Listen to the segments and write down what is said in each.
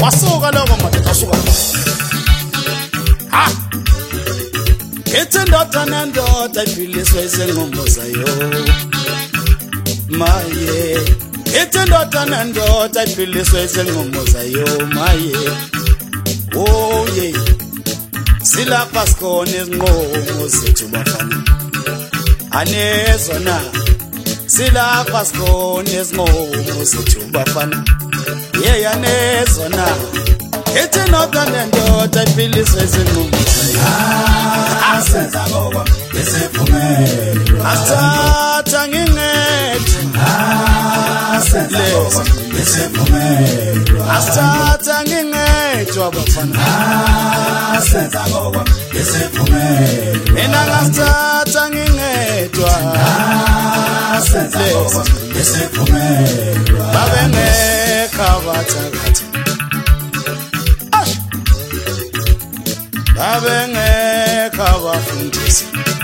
wasuka lokho madoda asuka ha ethi ndoda nendoda iphiliswe izinqumo zayo maye ethi ndoda nendoda iphiliswe izinqumo zayo maye oh yeah silapha sikhona izinqumo zethu bafana anezona silapha sikhona izinqumo zethu bafana yeah anezona ethi ndoda nendoda iphiliswe izinqumo zayo asenza ngoba esefumelo asatha ngingethi asenza ngoba esefumelo asatha ngingethi abafana asenza ngoba esefumelo mina ngasatha ngingedwa asenza ngoba esefumelo babengekho abathakathi babengekho abafundisi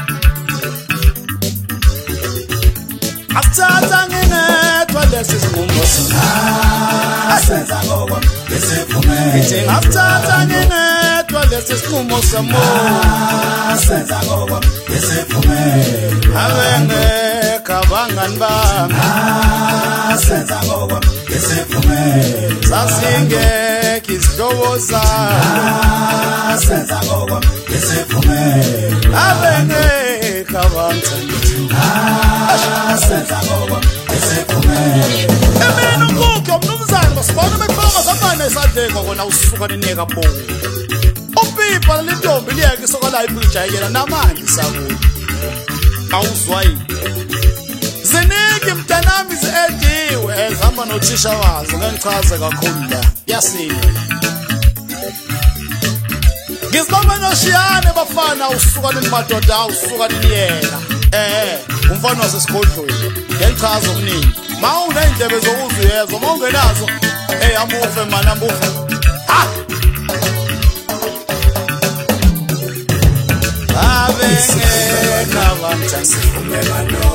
asatha ngingedwa lesi sinqumo asenza ngoba esefumelo ngithi ngasatha ngingedwa lesi sinqumo samo asenza ngoba esefumelo babengekho abangani bami asenza ngoba esefumelo sasingekho izihlobo zami asenza ngoba esefumelo babengekho abangithandi asenza ngoba esefumelo emini ukukho mnumzane basibona beqhoma zamane esandleni kona usuka ninika bonke upipa lentombi liyeke isokala iphujayela namanje isakuyo awuzwayi ziniki mntanami ziediwe ezihamba nothisha wazo ngengichaze kakhulu la yasini ngizibamba noshiyane bafana usuka nimadoda usuka niyena umfana wasesigodlweni ngengichaze okuningi mawunendlebe zokuzuyezwa mawungenazo amufe mana amufe ha babengekho abangithandi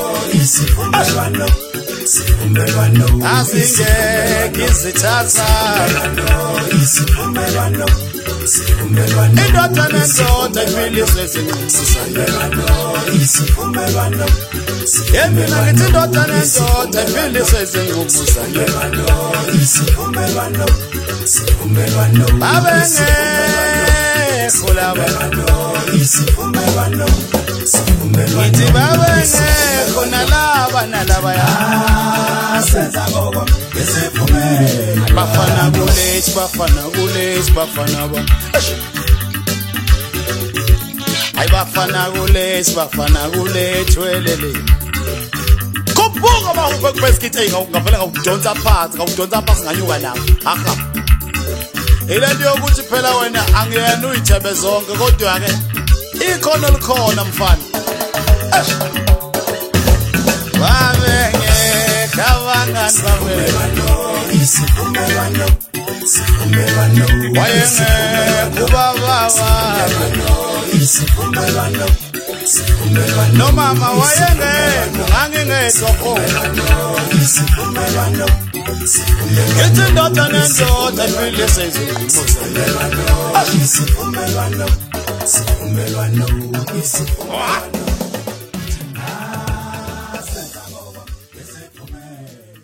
isivumelwano asingekho izithathana indoda nendoda iphiliswe isivumelwano yemina ngithi indoda nendoda iphiliswe izinqumo isivumelwano babengekho laba isivumelwano ngithi babengekho nalaba ya asenza ngoba esefumelo bafana kulethi bafana ba hayi bafana kulethi welele kuphuka bahuphe kubesikithe ngavela ngawudonsa phansi nganyuka nawo aha ilento yokuthi phela wena angiyena uyithebe zonke kodwa ke ikhono likhona mfana babengekho abangani babengekho isivumelwano wayengekho ubaba isivumelwano nomama wayengekho ngangingedwa khona isivumelwano ngithi indoda nendoda iphiliswe izinqumo isivumelwano zayo